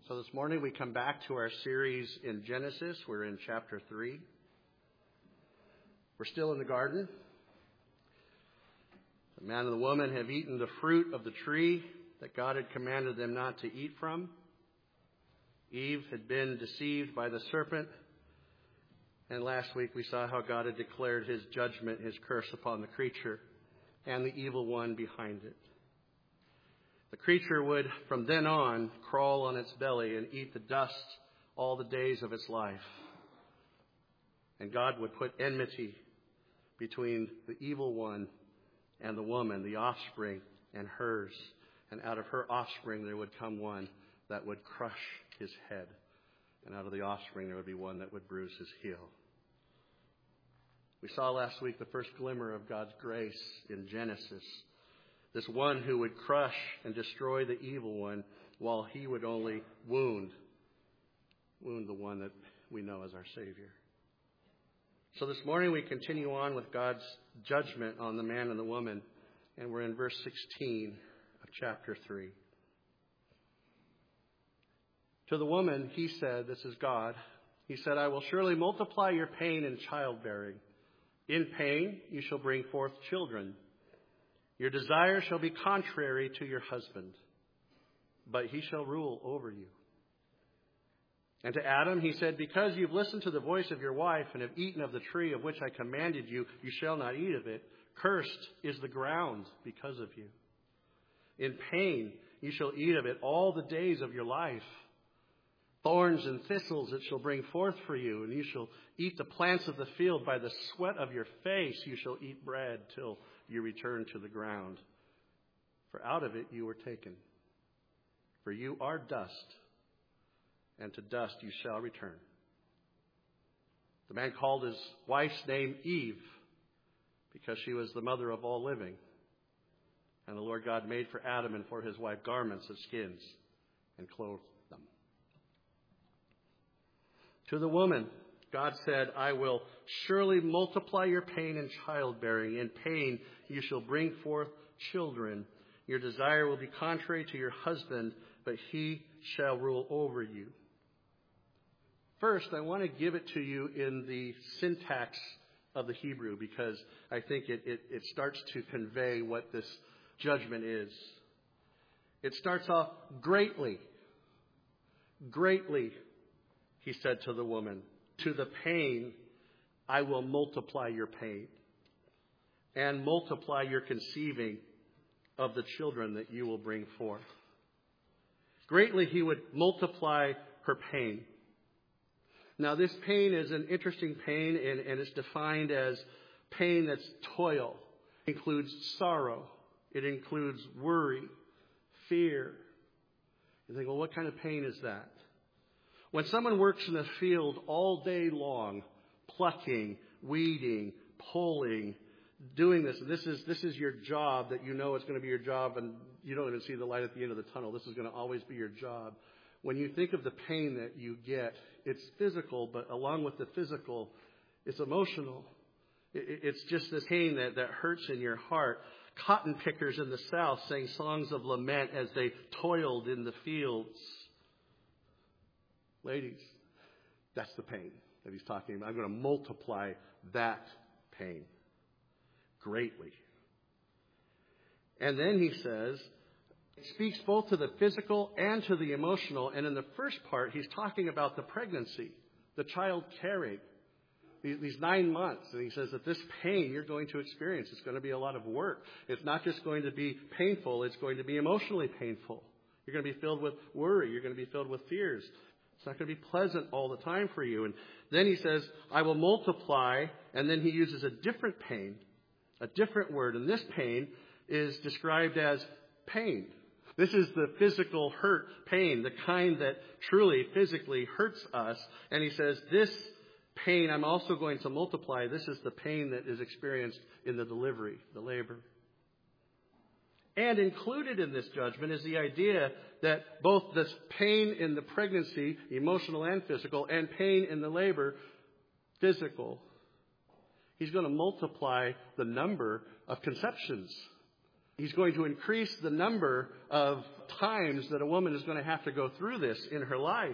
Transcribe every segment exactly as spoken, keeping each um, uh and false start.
So this morning we come back to our series in Genesis. We're in chapter three. We're still in the garden. The man and the woman have eaten the fruit of the tree that God had commanded them not to eat from. Eve had been deceived by the serpent. And last week we saw how God had declared his judgment, his curse upon the creature and the evil one behind it. The creature would, from then on, crawl on its belly and eat the dust all the days of its life. And God would put enmity between the evil one and the woman, the offspring, and hers. And out of her offspring there would come one that would crush his head. And out of the offspring there would be one that would bruise his heel. We saw last week the first glimmer of God's grace in Genesis. This one who would crush and destroy the evil one while he would only wound, wound the one that we know as our Savior. So this morning we continue on with God's judgment on the man and the woman. And we're in verse sixteen of chapter three. To the woman, he said, this is God, he said, I will surely multiply your pain in childbearing. In pain you shall bring forth children. Your desire shall be contrary to your husband, but he shall rule over you. And to Adam he said, because you've listened to the voice of your wife and have eaten of the tree of which I commanded you, you shall not eat of it. Cursed is the ground because of you. In pain you shall eat of it all the days of your life. Thorns and thistles it shall bring forth for you, and you shall eat the plants of the field. By the sweat of your face you shall eat bread till you return to the ground. For out of it you were taken. For you are dust, and to dust you shall return. The man called his wife's name Eve, because she was the mother of all living. And the Lord God made for Adam and for his wife garments of skins, and clothed them. To the woman, God said, I will surely multiply your pain in childbearing. In pain you shall bring forth children. Your desire will be contrary to your husband, but he shall rule over you. First, I want to give it to you in the syntax of the Hebrew, because I think it, it, it starts to convey what this judgment is. It starts off greatly. Greatly, he said to the woman, to the pain, I will multiply your pain and multiply your conceiving of the children that you will bring forth. Greatly, he would multiply her pain. Now, this pain is an interesting pain, and, and it's defined as pain that's toil. It includes sorrow. It includes worry, fear. You think, well, what kind of pain is that? When someone works in the field all day long, plucking, weeding, pulling, doing this, and this is this is your job that you know it's going to be your job, and you don't even see the light at the end of the tunnel. This is going to always be your job. When you think of the pain that you get, it's physical, but along with the physical, it's emotional. It's just this pain that, that hurts in your heart. Cotton pickers in the South sang songs of lament as they toiled in the fields. Ladies, that's the pain that he's talking about. I'm going to multiply that pain greatly. And then he says, it speaks both to the physical and to the emotional. And in the first part, he's talking about the pregnancy, the child carrying, these nine months. And he says that this pain you're going to experience, it's going to be a lot of work. It's not just going to be painful, it's going to be emotionally painful. You're going to be filled with worry. You're going to be filled with fears. It's not going to be pleasant all the time for you. And then he says, I will multiply. And then he uses a different pain, a different word. And this pain is described as pain. This is the physical hurt pain, the kind that truly physically hurts us. And he says, this pain I'm also going to multiply. This is the pain that is experienced in the delivery, the labor. And included in this judgment is the idea that both this pain in the pregnancy, emotional and physical, and pain in the labor, physical, he's going to multiply the number of conceptions. He's going to increase the number of times that a woman is going to have to go through this in her life.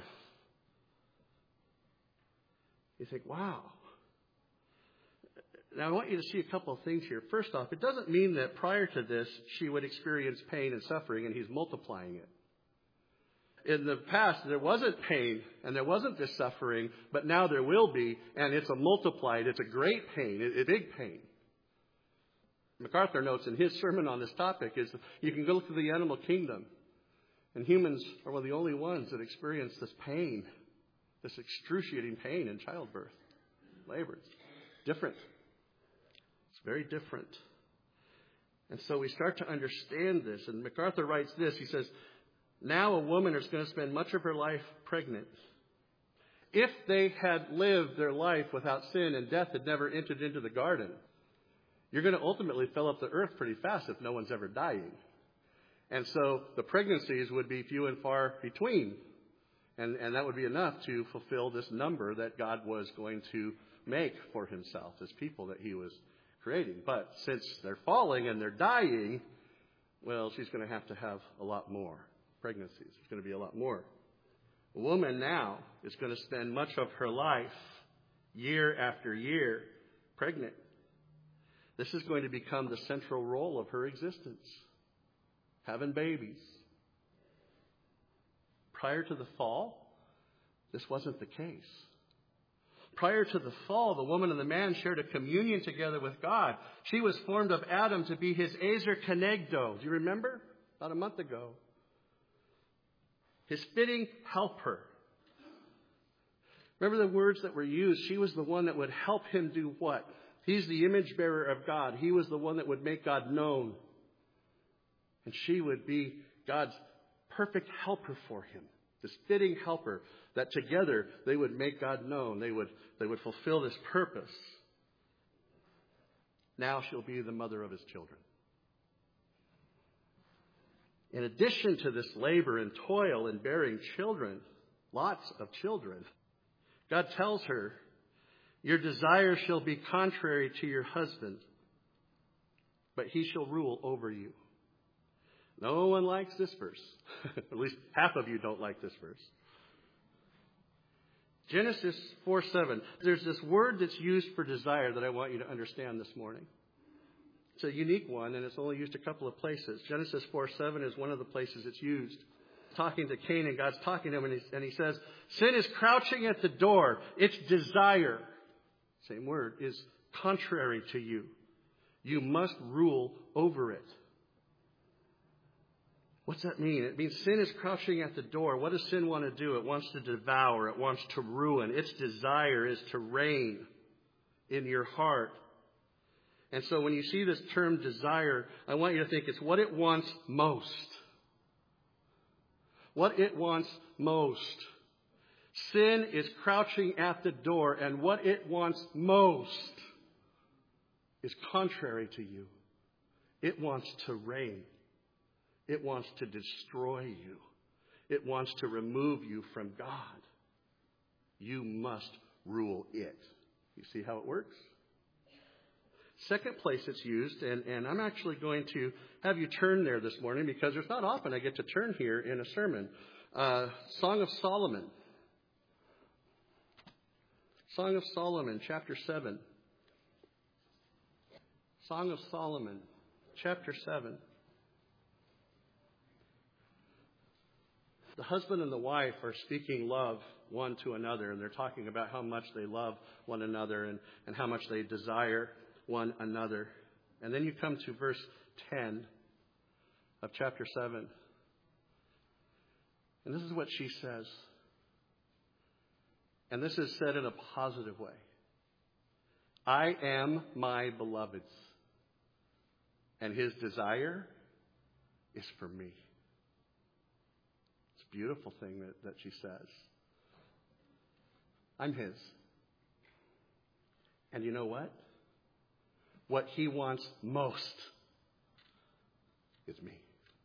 You think, wow. Now, I want you to see a couple of things here. First off, it doesn't mean that prior to this, she would experience pain and suffering, and he's multiplying it. In the past, there wasn't pain, and there wasn't this suffering, but now there will be, and it's a multiplied, it's a great pain, a big pain. MacArthur notes in his sermon on this topic is you can go look to the animal kingdom, and humans are one of the only ones that experience this pain, this excruciating pain in childbirth, labor. It's different. It's very different. And so we start to understand this. And MacArthur writes this. He says, now a woman is going to spend much of her life pregnant. If they had lived their life without sin and death had never entered into the garden, you're going to ultimately fill up the earth pretty fast if no one's ever dying. And so the pregnancies would be few and far between. And, and that would be enough to fulfill this number that God was going to make for himself, this people that he was creating. But since they're falling and they're dying, well, she's going to have to have a lot more pregnancies. It's going to be a lot more. A woman now is going to spend much of her life, year after year, pregnant. This is going to become the central role of her existence, having babies. Prior to the fall, this wasn't the case. Prior to the fall, the woman and the man shared a communion together with God. She was formed of Adam to be his Ezer Kenegdo. Do you remember? About a month ago. His fitting helper. Remember the words that were used? She was the one that would help him do what? He's the image bearer of God. He was the one that would make God known. And she would be God's perfect helper for him. This fitting helper that together they would make God known. They would, they would fulfill this purpose. Now she'll be the mother of his children. In addition to this labor and toil in bearing children, lots of children, God tells her, your desire shall be contrary to your husband, but he shall rule over you. No one likes this verse. At least half of you don't like this verse. Genesis four seven. There's this word that's used for desire that I want you to understand this morning. It's a unique one, and it's only used a couple of places. Genesis four seven is one of the places it's used. Talking to Cain, and God's talking to him, and he, and he says, sin is crouching at the door. Its desire, same word, is contrary to you. You must rule over it. What's that mean? It means sin is crouching at the door. What does sin want to do? It wants to devour. It wants to ruin. Its desire is to reign in your heart. And so when you see this term desire, I want you to think it's what it wants most. What it wants most. Sin is crouching at the door, and what it wants most is contrary to you. It wants to reign. It wants to destroy you. It wants to remove you from God. You must rule it. You see how it works? Second place it's used, and, and I'm actually going to have you turn there this morning because there's not often I get to turn here in a sermon. Uh, Song of Solomon. Song of Solomon, chapter seven. Song of Solomon, chapter seven. The husband and the wife are speaking love one to another, and they're talking about how much they love one another and, and how much they desire one another. And then you come to verse ten of chapter seven. And this is what she says. And this is said in a positive way. I am my beloved's, and his desire is for me. It's a beautiful thing that, that she says. I'm his. And you know what? What he wants most is me.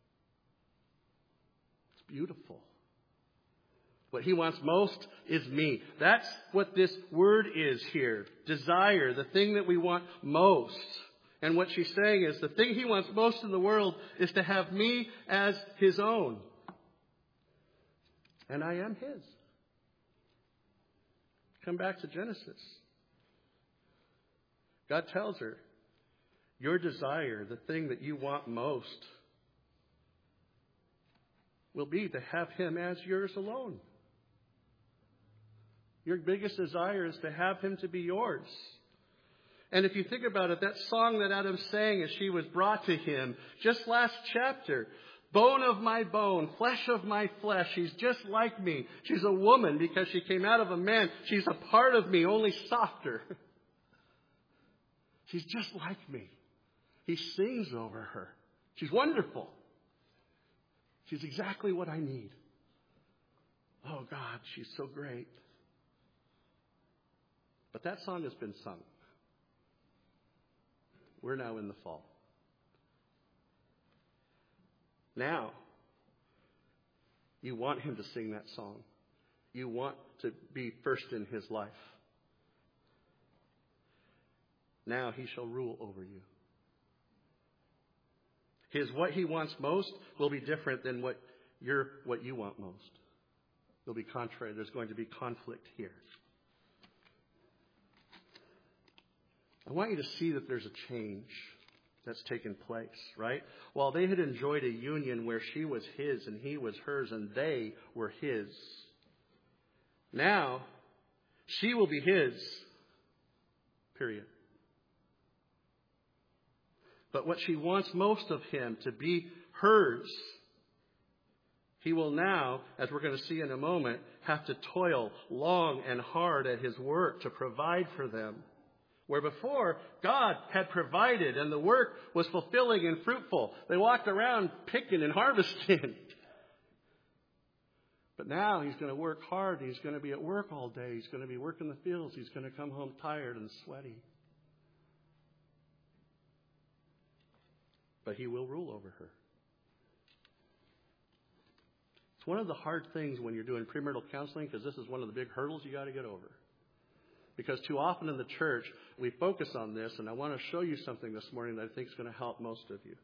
It's beautiful. What he wants most is me. That's what this word is here. Desire, the thing that we want most. And what she's saying is the thing he wants most in the world is to have me as his own. And I am his. Come back to Genesis. God tells her, your desire, the thing that you want most, will be to have him as yours alone. Your biggest desire is to have him to be yours. And if you think about it, that song that Adam sang as she was brought to him, just last chapter, bone of my bone, flesh of my flesh, she's just like me. She's a woman because she came out of a man. She's a part of me, only softer. She's just like me. He sings over her. She's wonderful. She's exactly what I need. Oh God, she's so great. But that song has been sung. We're now in the fall. Now, you want him to sing that song. You want to be first in his life. Now he shall rule over you. His what he wants most will be different than what you're what you want most. It'll be contrary. There's going to be conflict here. I want you to see that there's a change that's taken place, right? While they had enjoyed a union where she was his and he was hers and they were his, now she will be his, period. But what she wants most of him to be hers, he will now, as we're going to see in a moment, have to toil long and hard at his work to provide for them. Where before, God had provided and the work was fulfilling and fruitful. They walked around picking and harvesting. But now he's going to work hard. He's going to be at work all day. He's going to be working the fields. He's going to come home tired and sweaty. But he will rule over her. It's one of the hard things when you're doing premarital counseling, because this is one of the big hurdles you got to get over. Because too often in the church, we focus on this, and I want to show you something this morning that I think is going to help most of you.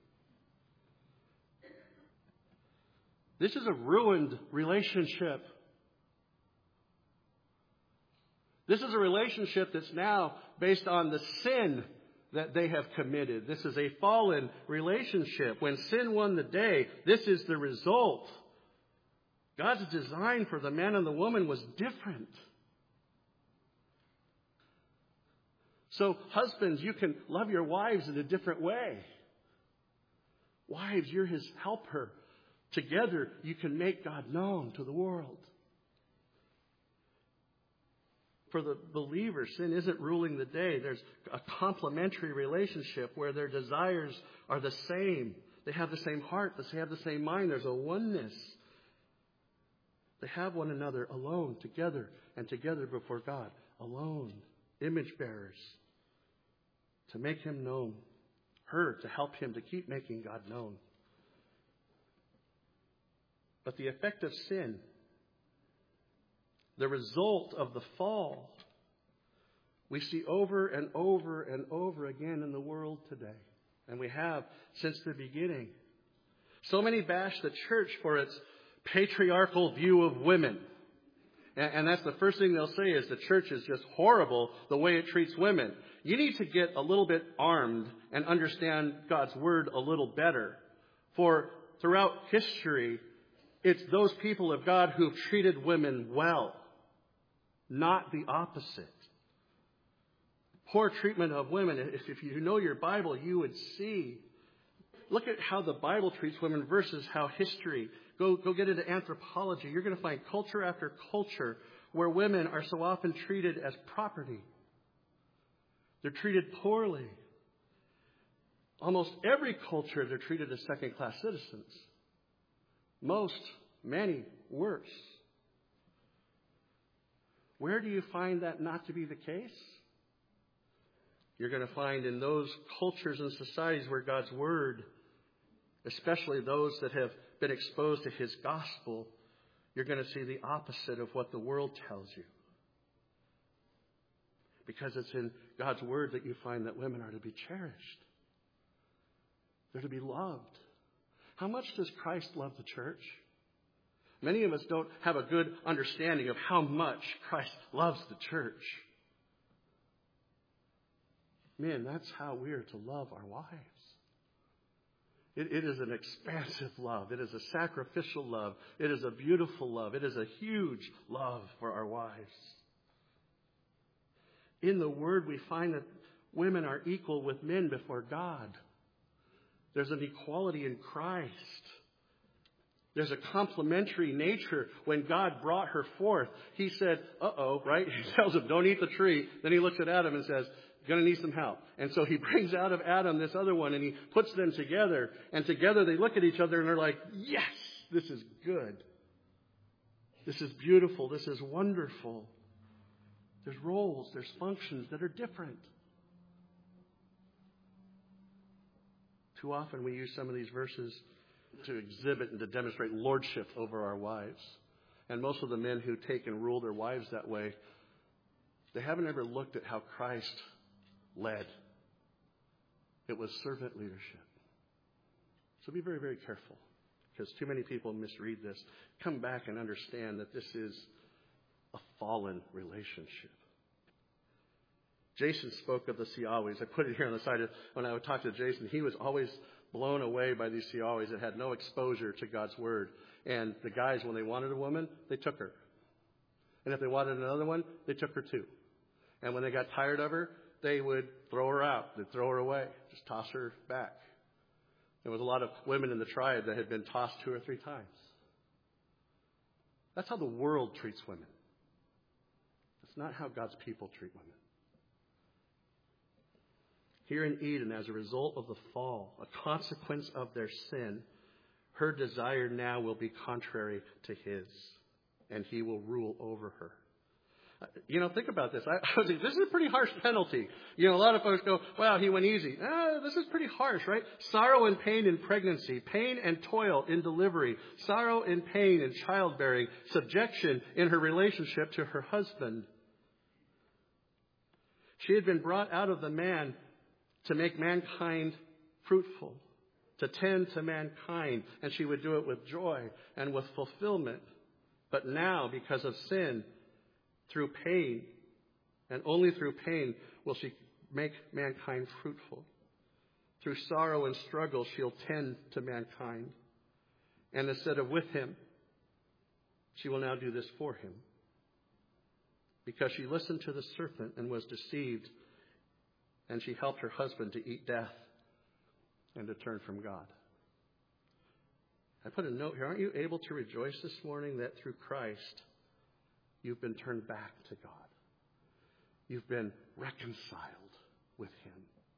This is a ruined relationship. This is a relationship that's now based on the sin that they have committed. This is a fallen relationship. When sin won the day, this is the result. God's design for the man and the woman was different. So, husbands, you can love your wives in a different way. Wives, you're his helper. Together, you can make God known to the world. For the believer, sin isn't ruling the day. There's a complementary relationship where their desires are the same. They have the same heart. They have the same mind. There's a oneness. They have one another alone, together, and together before God. Alone. Image bearers. To make him known. Her to help him to keep making God known. But the effect of sin, the result of the fall, we see over and over and over again in the world today. And we have since the beginning. So many bash the church for its patriarchal view of women. And that's the first thing they'll say is the church is just horrible the way it treats women. You need to get a little bit armed and understand God's word a little better. For throughout history, it's those people of God who've treated women well, not the opposite. Poor treatment of women. If, if you know your Bible, you would see. Look at how the Bible treats women versus how history. Go, go get into anthropology. You're going to find culture after culture where women are so often treated as property. They're treated poorly. Almost every culture, they're treated as second-class citizens. Most, many, worse. Where do you find that not to be the case? You're going to find in those cultures and societies where God's word, especially those that have been exposed to his gospel, you're going to see the opposite of what the world tells you. Because it's in God's word that you find that women are to be cherished. They're to be loved. How much does Christ love the church? Many of us don't have a good understanding of how much Christ loves the church. Men, that's how we are to love our wives. It, it is an expansive love. It is a sacrificial love. It is a beautiful love. It is a huge love for our wives. In the Word, we find that women are equal with men before God. There's an equality in Christ. There's a complementary nature. When God brought her forth, He said, uh-oh, right? He tells him, don't eat the tree. Then He looks at Adam and says, going to need some help. And so He brings out of Adam this other one and He puts them together. And together they look at each other and they're like, yes, this is good. This is beautiful. This is wonderful. There's roles, there's functions that are different. Too often we use some of these verses to exhibit and to demonstrate lordship over our wives. And most of the men who take and rule their wives that way, they haven't ever looked at how Christ led. It was servant leadership. So be very, very careful, because too many people misread this. Come back and understand that this is a fallen relationship. Jason spoke of the Siawis. I put it here on the side. Of, when I would talk to Jason, he was always blown away by these Siawis that had no exposure to God's Word. And the guys, when they wanted a woman, they took her. And if they wanted another one, they took her too. And when they got tired of her, they would throw her out. They'd throw her away. Just toss her back. There was a lot of women in the tribe that had been tossed two or three times. That's how the world treats women. That's not how God's people treat women. Here in Eden, as a result of the fall, a consequence of their sin, her desire now will be contrary to His, and He will rule over her. You know, think about this. I, I was thinking, this is a pretty harsh penalty. You know, a lot of folks go, wow, He went easy. Ah, this is pretty harsh, right? Sorrow and pain in pregnancy, pain and toil in delivery, sorrow and pain in childbearing, subjection in her relationship to her husband. She had been brought out of the man to make mankind fruitful, to tend to mankind, and she would do it with joy and with fulfillment. But now, because of sin, through pain, and only through pain will she make mankind fruitful. Through sorrow and struggle, she'll tend to mankind. And instead of with him, she will now do this for him. Because she listened to the serpent and was deceived, and she helped her husband to eat death and to turn from God. I put a note here. Aren't you able to rejoice this morning that through Christ, you've been turned back to God? You've been reconciled with Him.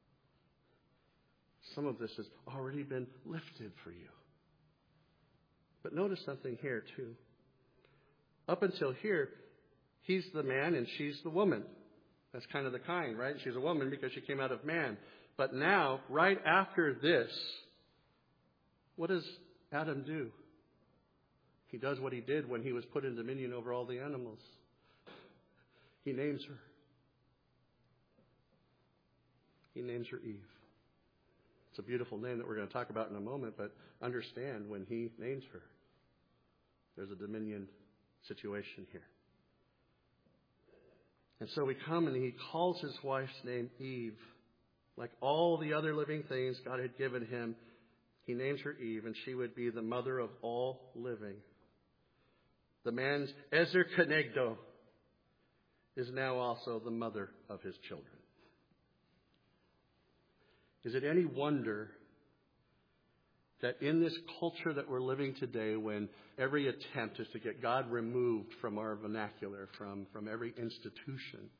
Some of this has already been lifted for you. But notice something here, too. Up until here, he's the man and she's the woman. That's kind of the kind, right? She's a woman because she came out of man. But now, right after this, what does Adam do? He does what he did when he was put in dominion over all the animals. He names her. He names her Eve. It's a beautiful name that we're going to talk about in a moment, but understand when he names her, there's a dominion situation here. And so we come and he calls his wife's name Eve. Like all the other living things God had given him, he names her Eve, and she would be the mother of all living. The man's Ezer Kenegdo is now also the mother of his children. Is it any wonder that in this culture that we're living today, when every attempt is to get God removed from our vernacular, from, from every institution,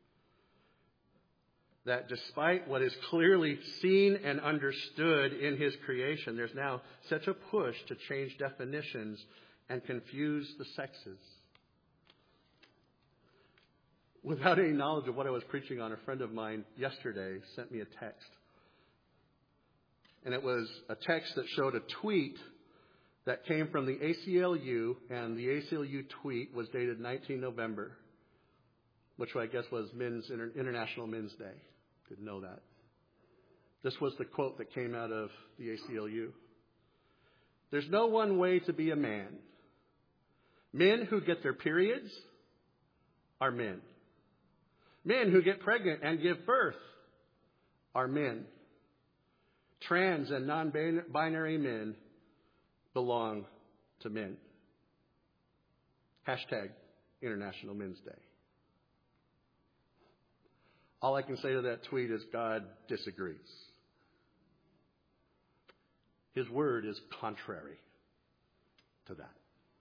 that despite what is clearly seen and understood in His creation, there's now such a push to change definitions and confuse the sexes? Without any knowledge of what I was preaching on, a friend of mine yesterday sent me a text. And it was a text that showed a tweet that came from the A C L U, and the A C L U tweet was dated nineteenth of November, which I guess was Men's Inter- International Men's Day. Didn't know that. This was the quote that came out of the A C L U. There's no one way to be a man. Men who get their periods are men. Men who get pregnant and give birth are men. Trans and non-binary men belong to men. Hashtag International Men's Day. All I can say to that tweet is God disagrees. His word is contrary to that.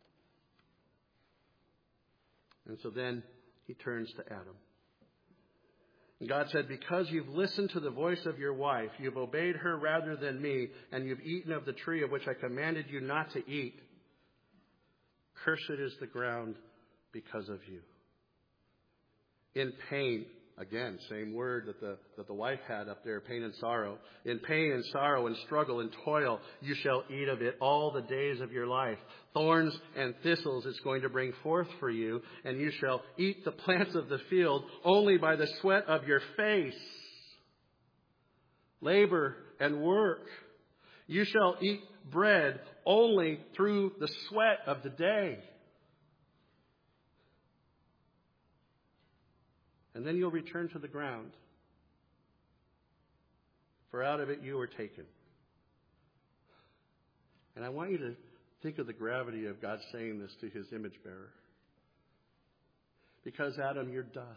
And so then he turns to Adam. And God said, because you've listened to the voice of your wife, you've obeyed her rather than me, and you've eaten of the tree of which I commanded you not to eat, cursed is the ground because of you. In pain, again, same word that the, that the wife had up there, pain and sorrow. In pain and sorrow and struggle and toil, you shall eat of it all the days of your life. Thorns and thistles it's going to bring forth for you, and you shall eat the plants of the field only by the sweat of your face. Labor and work. You shall eat bread only through the sweat of the day. And then you'll return to the ground. For out of it you were taken. And I want you to think of the gravity of God saying this to his image bearer. Because, Adam, you're dust.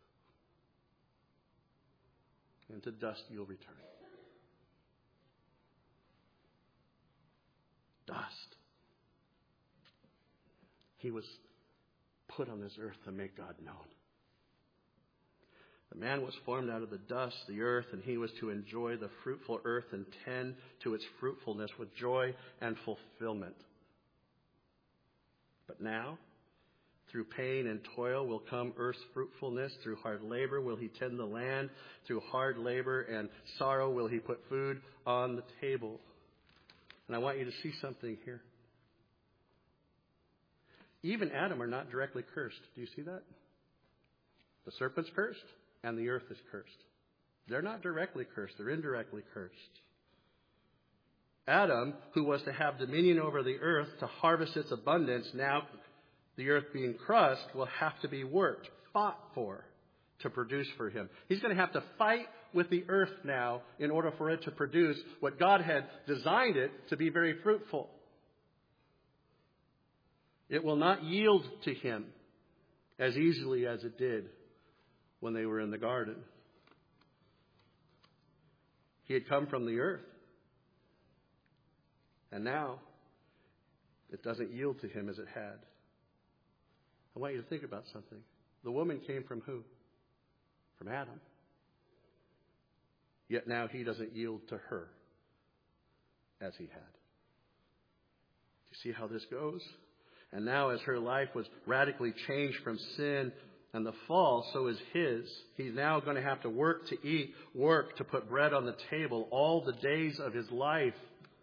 And to dust you'll return. Dust. He was put on this earth to make God known. The man was formed out of the dust, the earth, and he was to enjoy the fruitful earth and tend to its fruitfulness with joy and fulfillment. But now, through pain and toil will come earth's fruitfulness. Through hard labor will he tend the land. Through hard labor and sorrow will he put food on the table. And I want you to see something here. Even Adam are not directly cursed. Do you see that? The serpent's cursed. And the earth is cursed. They're not directly cursed. They're indirectly cursed. Adam, who was to have dominion over the earth to harvest its abundance, now the earth being crushed, will have to be worked, fought for, to produce for him. He's going to have to fight with the earth now in order for it to produce what God had designed it to be very fruitful. It will not yield to him as easily as it did when they were in the garden. He had come from the earth. And now it doesn't yield to him as it had. I want you to think about something. The woman came from who? From Adam. Yet now he doesn't yield to her as he had. Do you see how this goes? And now as her life was radically changed from sin and the fall, so is his. He's now going to have to work to eat, work to put bread on the table all the days of his life.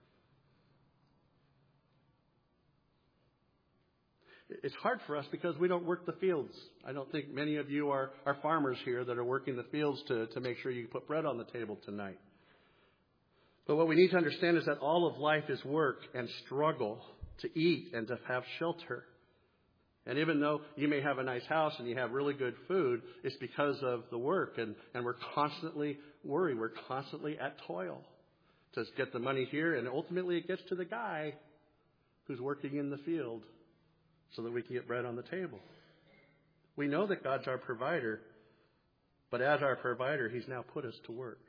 It's hard for us because we don't work the fields. I don't think many of you are, are farmers here that are working the fields to, to make sure you put bread on the table tonight. But what we need to understand is that all of life is work and struggle to eat and to have shelter. And even though you may have a nice house and you have really good food, it's because of the work. And, and we're constantly worried. We're constantly at toil to get the money here. And ultimately it gets to the guy who's working in the field so that we can get bread on the table. We know that God's our provider. But as our provider, he's now put us to work.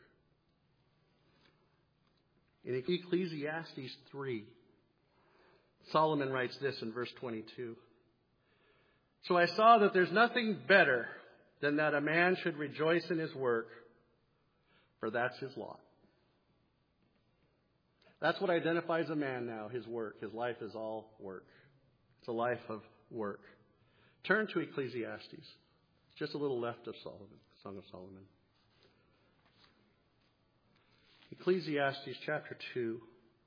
In Ecclesiastes three, Solomon writes this in verse twenty-two. So I saw that there's nothing better than that a man should rejoice in his work, for that's his lot. That's what identifies a man now, his work. His life is all work. It's a life of work. Turn to Ecclesiastes. Just a little left of Solomon, Song of Solomon. Ecclesiastes chapter two.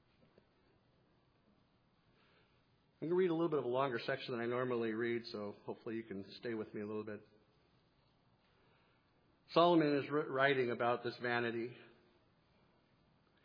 I'm going to read a little bit of a longer section than I normally read, so hopefully you can stay with me a little bit. Solomon is writing about this vanity.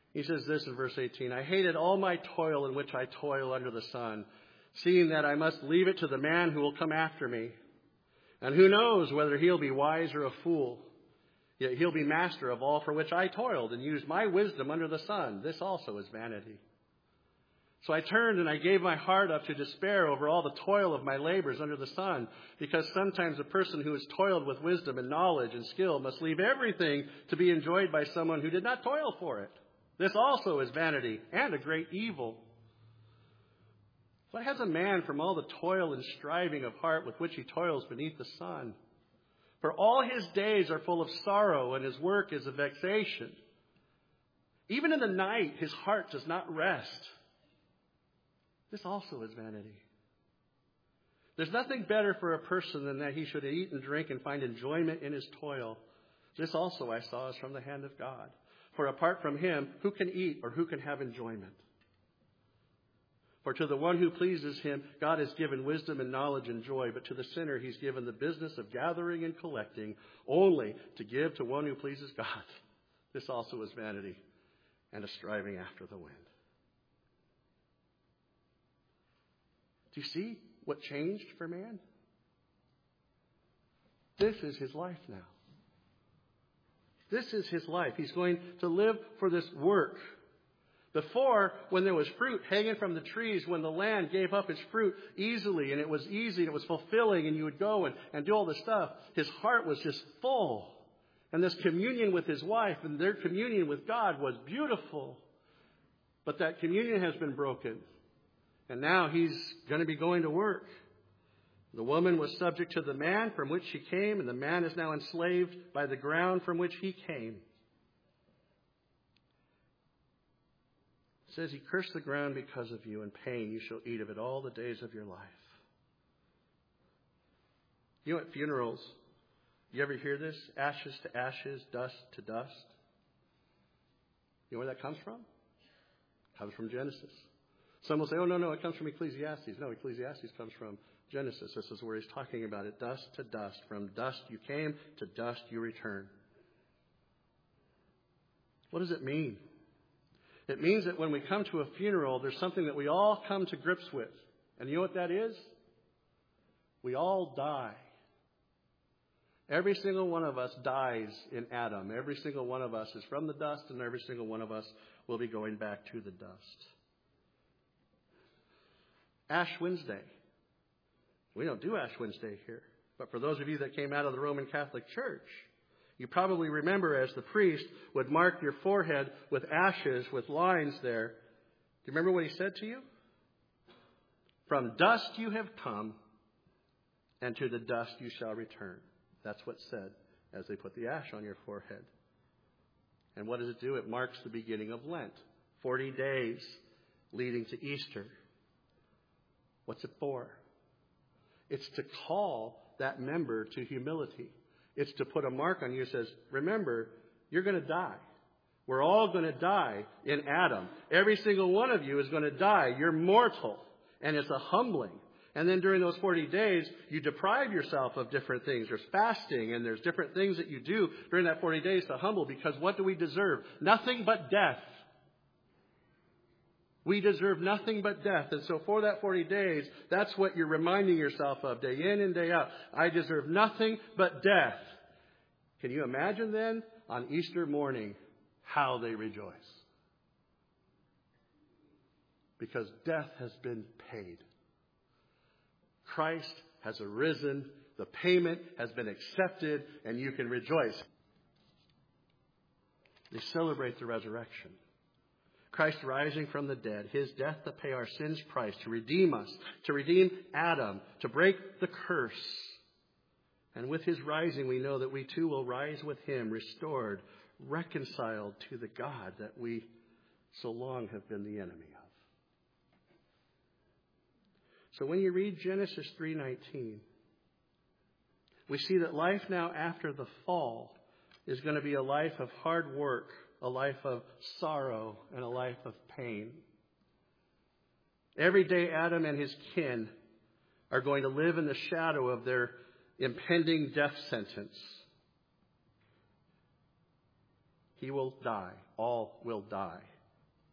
He says this in verse eighteen, I hated all my toil in which I toil under the sun, seeing that I must leave it to the man who will come after me. And who knows whether he'll be wise or a fool. Yet he'll be master of all for which I toiled and used my wisdom under the sun. This also is vanity. So I turned and I gave my heart up to despair over all the toil of my labors under the sun, because sometimes a person who has toiled with wisdom and knowledge and skill must leave everything to be enjoyed by someone who did not toil for it. This also is vanity and a great evil. What has a man from all the toil and striving of heart with which he toils beneath the sun? For all his days are full of sorrow, and his work is a vexation. Even in the night his heart does not rest. This also is vanity. There's nothing better for a person than that he should eat and drink and find enjoyment in his toil. This also I saw is from the hand of God. For apart from him, who can eat or who can have enjoyment? For to the one who pleases him, God has given wisdom and knowledge and joy. But to the sinner, he's given the business of gathering and collecting, only to give to one who pleases God. This also is vanity and a striving after the wind. Do you see what changed for man? This is his life now. This is his life. He's going to live for this work. Before, when there was fruit hanging from the trees, when the land gave up its fruit easily, and it was easy, and it was fulfilling, and you would go and, and do all this stuff, his heart was just full. And this communion with his wife and their communion with God was beautiful. But that communion has been broken. And now he's going to be going to work. The woman was subject to the man from which she came, and the man is now enslaved by the ground from which he came. It says, he cursed the ground because of you, and pain you shall eat of it all the days of your life. You know, at funerals, you ever hear this? Ashes to ashes, dust to dust. You know where that comes from? It comes from Genesis. Some will say, oh, no, no, it comes from Ecclesiastes. No, Ecclesiastes comes from Genesis. This is where he's talking about it. Dust to dust. From dust you came, to dust you return. What does it mean? It means that when we come to a funeral, there's something that we all come to grips with. And you know what that is? We all die. Every single one of us dies in Adam. Every single one of us is from the dust, and every single one of us will be going back to the dust. Ash Wednesday. We don't do Ash Wednesday here. But for those of you that came out of the Roman Catholic Church, you probably remember as the priest would mark your forehead with ashes, with lines there. Do you remember what he said to you? From dust you have come, and to the dust you shall return. That's what's said as they put the ash on your forehead. And what does it do? It marks the beginning of Lent. Forty days leading to Easter. What's it for? It's to call that member to humility. It's to put a mark on you that says, remember, you're going to die. We're all going to die in Adam. Every single one of you is going to die. You're mortal. And it's a humbling. And then during those forty days, you deprive yourself of different things. There's fasting, and there's different things that you do during that forty days to humble, because what do we deserve? Nothing but death. We deserve nothing but death. And so for that forty days, that's what you're reminding yourself of day in and day out. I deserve nothing but death. Can you imagine then on Easter morning how they rejoice? Because death has been paid. Christ has arisen. The payment has been accepted, and you can rejoice. They celebrate the resurrection. Christ rising from the dead, his death to pay our sins' price, to redeem us, to redeem Adam, to break the curse. And with his rising, we know that we too will rise with him, restored, reconciled to the God that we so long have been the enemy of. So when you read Genesis three nineteen, we see that life now after the fall is going to be a life of hard work, a life of sorrow, and a life of pain. Every day Adam and his kin are going to live in the shadow of their impending death sentence. He will die. All will die.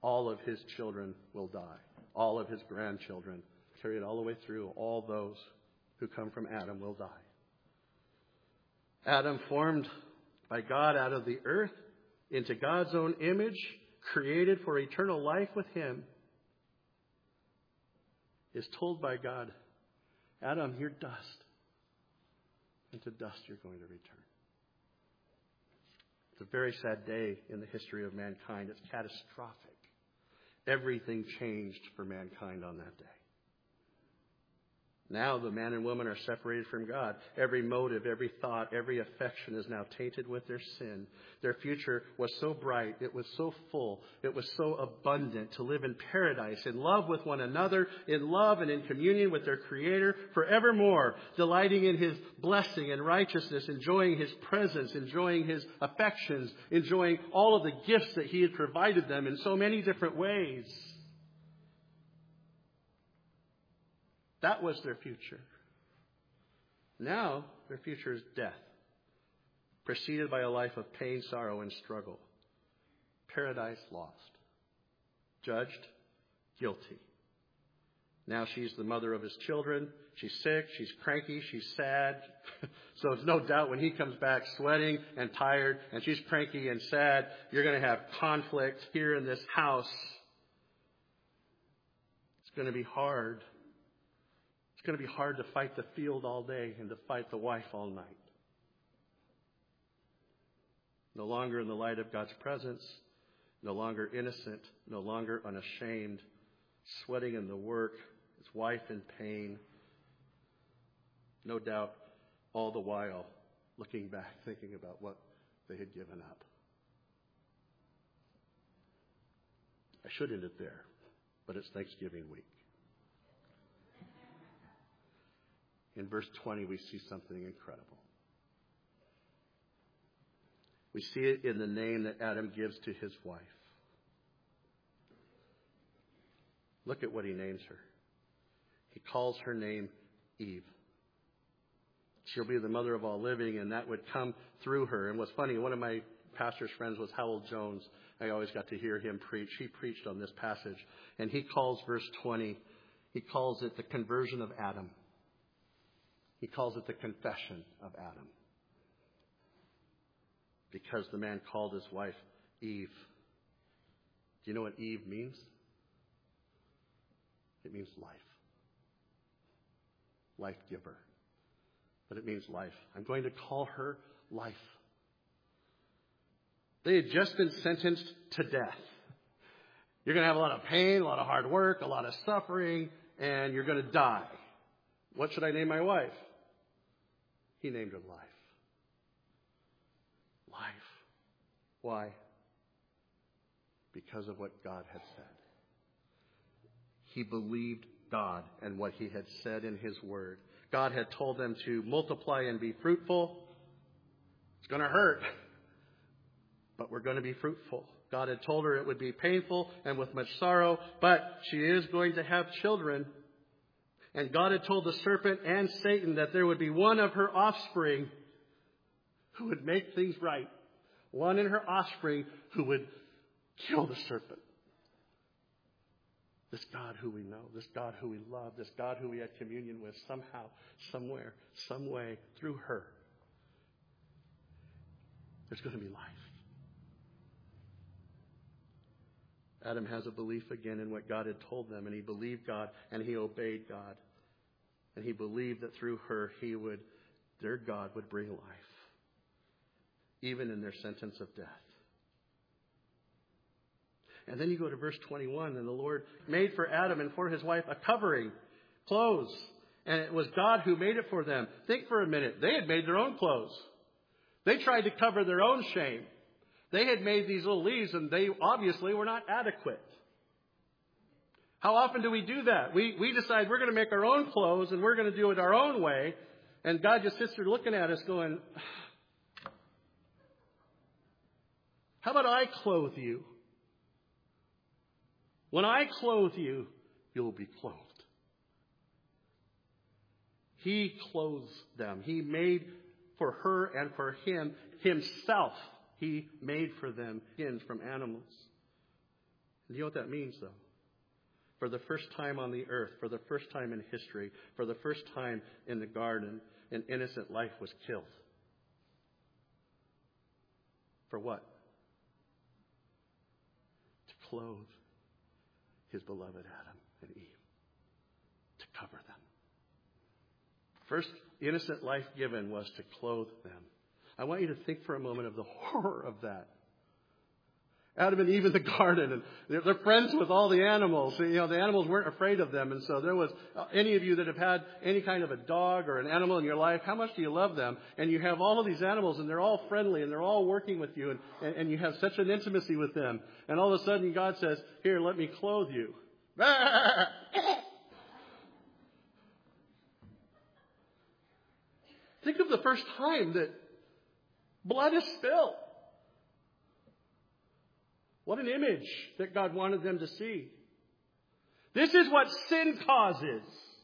all of his children will die. All of his grandchildren, carry it all the way through, all those who come from Adam will die. Adam, formed by God out of the earth into God's own image, created for eternal life with him, is told by God, Adam, you're dust, and to dust you're going to return. It's a very sad day in the history of mankind. It's catastrophic. Everything changed for mankind on that day. Now the man and woman are separated from God. Every motive, every thought, every affection is now tainted with their sin. Their future was so bright, it was so full, it was so abundant to live in paradise, in love with one another, in love and in communion with their Creator forevermore, delighting in His blessing and righteousness, enjoying His presence, enjoying His affections, enjoying all of the gifts that He had provided them in so many different ways. That was their future. Now, their future is death, preceded by a life of pain, sorrow, and struggle. Paradise lost. Judged, guilty. Now she's the mother of his children. She's sick, she's cranky, she's sad. So it's no doubt when he comes back sweating and tired, and she's cranky and sad, you're going to have conflict here in this house. It's going to be hard. It's going to be hard to fight the field all day and to fight the wife all night. No longer in the light of God's presence, no longer innocent, no longer unashamed, sweating in the work, his wife in pain. No doubt, all the while, looking back, thinking about what they had given up. I should end it there, but it's Thanksgiving week. In verse twenty, we see something incredible. We see it in the name that Adam gives to his wife. Look at what he names her. He calls her name Eve. She'll be the mother of all living, and that would come through her. And what's funny, one of my pastor's friends was Howell Jones. I always got to hear him preach. He preached on this passage. And he calls verse twenty, he calls it the conversion of Adam. He calls it the confession of Adam. Because the man called his wife Eve. Do you know what Eve means? It means life. Life giver. But it means life. I'm going to call her life. They had just been sentenced to death. You're going to have a lot of pain, a lot of hard work, a lot of suffering, and you're going to die. What should I name my wife? He named her life. Life. Why? Because of what God had said. He believed God and what He had said in His Word. God had told them to multiply and be fruitful. It's going to hurt, but we're going to be fruitful. God had told her it would be painful and with much sorrow, but she is going to have children. And God had told the serpent and Satan that there would be one of her offspring who would make things right. One in her offspring who would kill the serpent. This God who we know, this God who we love, this God who we had communion with, somehow, somewhere, some way, through her, there's going to be life. Adam has a belief again in what God had told them, and he believed God, and he obeyed God. And he believed that through her, he would, their God would bring life, even in their sentence of death. And then you go to verse twenty-one, and the Lord made for Adam and for his wife a covering, clothes. And it was God who made it for them. Think for a minute. They had made their own clothes. They tried to cover their own shame. They had made these little leaves, and they obviously were not adequate. How often do we do that? We we decide we're going to make our own clothes, and we're going to do it our own way. And God just sits there looking at us going, how about I clothe you? When I clothe you, you'll be clothed. He clothes them. He made for her and for him himself. He made for them skin from animals. You know what that means, though? For the first time on the earth, for the first time in history, for the first time in the garden, an innocent life was killed. For what? To clothe his beloved Adam and Eve. To cover them. First innocent life given was to clothe them. I want you to think for a moment of the horror of that. Adam and Eve in the garden, and they're, they're friends with all the animals. You know, the animals weren't afraid of them, and so there was, uh, any of you that have had any kind of a dog or an animal in your life, how much do you love them? And you have all of these animals, and they're all friendly, and they're all working with you, and, and, and you have such an intimacy with them. And all of a sudden, God says, here, let me clothe you. Think of the first time that blood is spilled. What an image that God wanted them to see. This is what sin causes.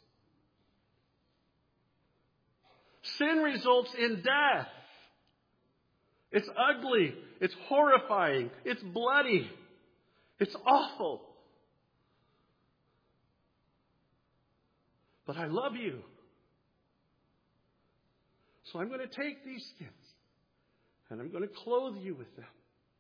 Sin results in death. It's ugly. It's horrifying. It's bloody. It's awful. But I love you. So I'm going to take these skins and I'm going to clothe you with them.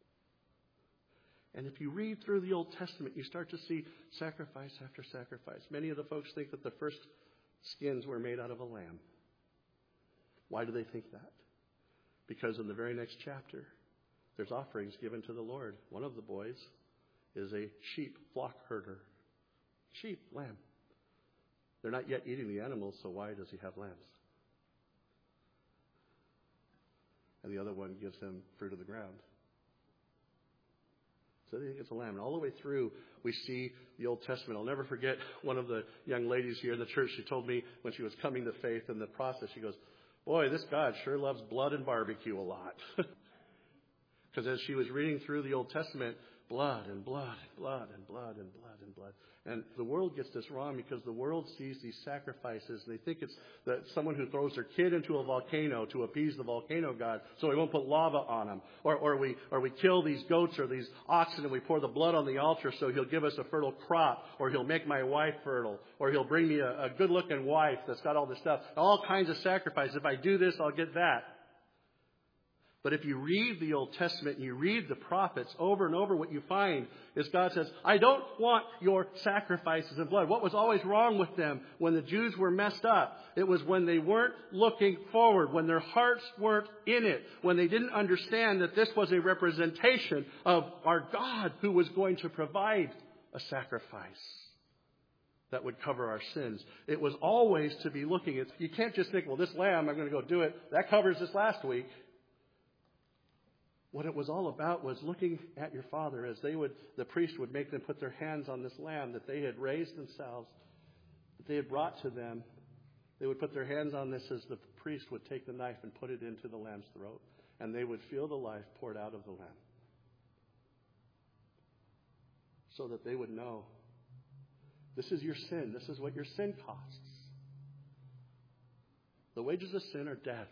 And if you read through the Old Testament, you start to see sacrifice after sacrifice. Many of the folks think that the first skins were made out of a lamb. Why do they think that? Because in the very next chapter, there's offerings given to the Lord. One of the boys is a sheep flock herder. Sheep, lamb. They're not yet eating the animals, so why does he have lambs? And the other one gives him fruit of the ground. So they think it's a lamb. And all the way through, we see the Old Testament. I'll never forget one of the young ladies here in the church. She told me when she was coming to faith in the process, she goes, boy, this God sure loves blood and barbecue a lot. Because as she was reading through the Old Testament, blood and blood and blood and blood and blood and blood. And the world gets this wrong because the world sees these sacrifices. They think it's that someone who throws their kid into a volcano to appease the volcano god so we won't put lava on them. Or, or, we, or we kill these goats or these oxen and we pour the blood on the altar so he'll give us a fertile crop. Or he'll make my wife fertile. Or he'll bring me a, a good-looking wife that's got all this stuff. All kinds of sacrifices. If I do this, I'll get that. But if you read the Old Testament and you read the prophets over and over, what you find is God says, I don't want your sacrifices and blood. What was always wrong with them when the Jews were messed up? It was when they weren't looking forward, when their hearts weren't in it, when they didn't understand that this was a representation of our God who was going to provide a sacrifice that would cover our sins. It was always to be looking at. You can't just think, well, this lamb, I'm going to go do it. That covers this last week. What it was all about was looking at your Father as they would, the priest would make them put their hands on this lamb that they had raised themselves, that they had brought to them. They would put their hands on this as the priest would take the knife and put it into the lamb's throat, and they would feel the life poured out of the lamb. So that they would know, this is your sin. This is what your sin costs. The wages of sin are death.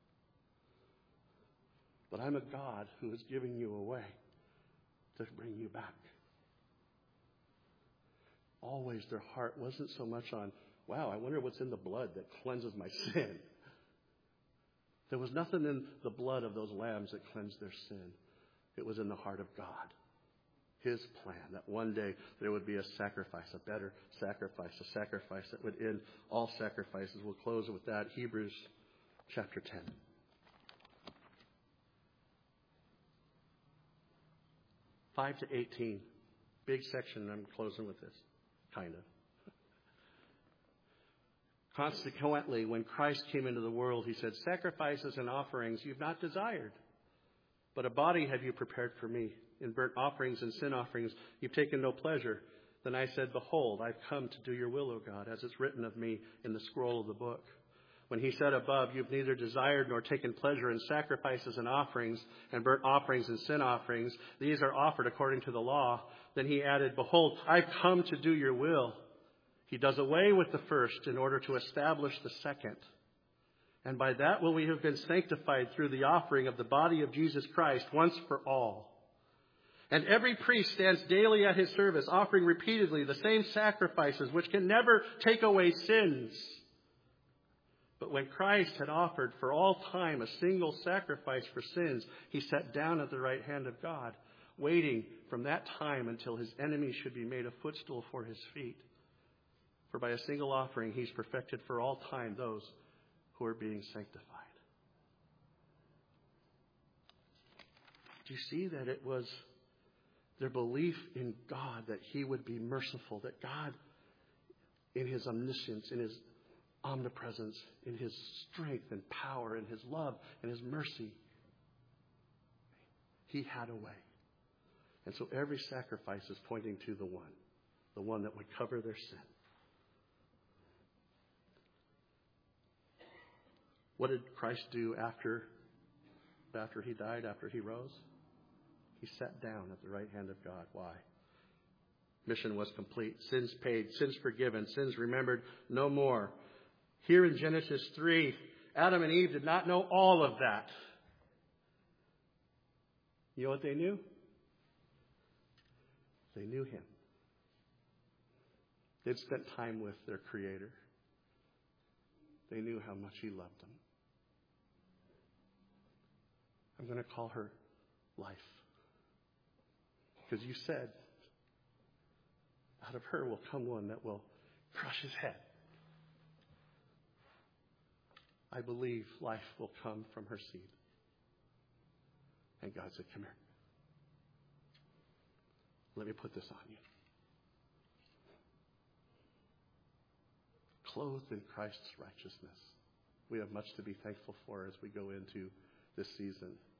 But I'm a God who is giving you away to bring you back. Always their heart wasn't so much on, wow, I wonder what's in the blood that cleanses my sin. There was nothing in the blood of those lambs that cleansed their sin. It was in the heart of God. His plan that one day there would be a sacrifice, a better sacrifice, a sacrifice that would end all sacrifices. We'll close with that. Hebrews chapter ten. five to eighteen. Big section. I'm closing with this. Kind of. Consequently, when Christ came into the world, he said, sacrifices and offerings you've not desired, but a body have you prepared for me. In burnt offerings and sin offerings you've taken no pleasure. Then I said, behold, I've come to do your will, O God, as it's written of me in the scroll of the book. When he said above, you've neither desired nor taken pleasure in sacrifices and offerings and burnt offerings and sin offerings. These are offered according to the law. Then he added, behold, I've come to do your will. He does away with the first in order to establish the second. And by that will we have been sanctified through the offering of the body of Jesus Christ once for all. And every priest stands daily at his service, offering repeatedly the same sacrifices, which can never take away sins. But when Christ had offered for all time a single sacrifice for sins, he sat down at the right hand of God, waiting from that time until his enemies should be made a footstool for his feet. For by a single offering, he's perfected for all time those who are being sanctified. Do you see that it was their belief in God, that he would be merciful, that God, in his omniscience, in his omnipresence, in his strength and power, in his love and his mercy, he had a way. And so every sacrifice is pointing to the one, the one that would cover their sin. What did Christ do after, after he died, after he rose? He sat down at the right hand of God. Why? Mission was complete. Sins paid. Sins forgiven. Sins remembered no more. Here in Genesis three, Adam and Eve did not know all of that. You know what they knew? They knew him. They'd spent time with their Creator. They knew how much he loved them. I'm going to call her Life. Because you said, out of her will come one that will crush his head. I believe life will come from her seed. And God said, come here. Let me put this on you. Clothed in Christ's righteousness. We have much to be thankful for as we go into this season.